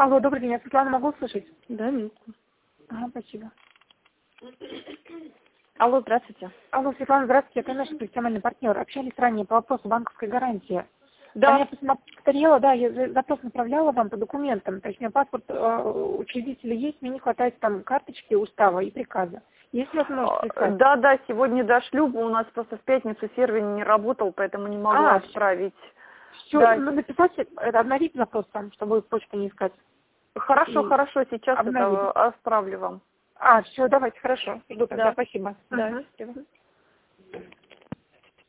Алло, добрый день, я Светлана, могу услышать? Да, минутку. Ага, спасибо. Алло, здравствуйте. Алло, Светлана, здравствуйте, это наш профессиональный партнер. Общались ранее по вопросу банковской гарантии. Да. Я посмотрела, да, я запрос направляла вам по документам. То есть у меня паспорт учредителя есть, мне не хватает там карточки, устава и приказа. Есть возможность прислать? Да, сегодня дошлю, у нас просто в пятницу сервер не работал, поэтому не могла отправить. Все, Да. написать, обновить запрос там, чтобы почту не искать. Хорошо, сейчас обновить. это отправлю вам. Все, давайте, хорошо. Жду тогда, Да. спасибо. Да. Угу.